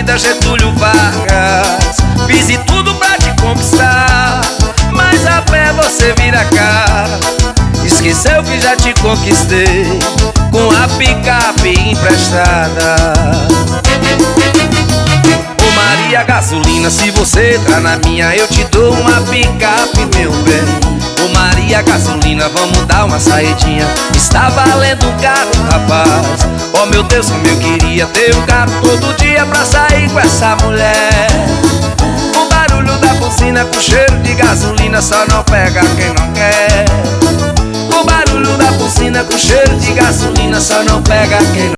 Avenida Getúlio Vargas. Fiz de tudo pra te conquistar, mas a pé você vira cá. Esqueceu que já te conquistei com a picape emprestada. Ô Maria Gasolina, se você entrar na minha, eu te dou uma picape, meu bem. Ô Maria Gasolina, vamos dar uma saidinha. Está valendo um carro, rapaz. Oh meu Deus, como eu queria ter um carro todo dia pra sair com essa mulher. O barulho da buzina com cheiro de gasolina só não pega quem não quer. O barulho da buzina com cheiro de gasolina só não pega quem não quer.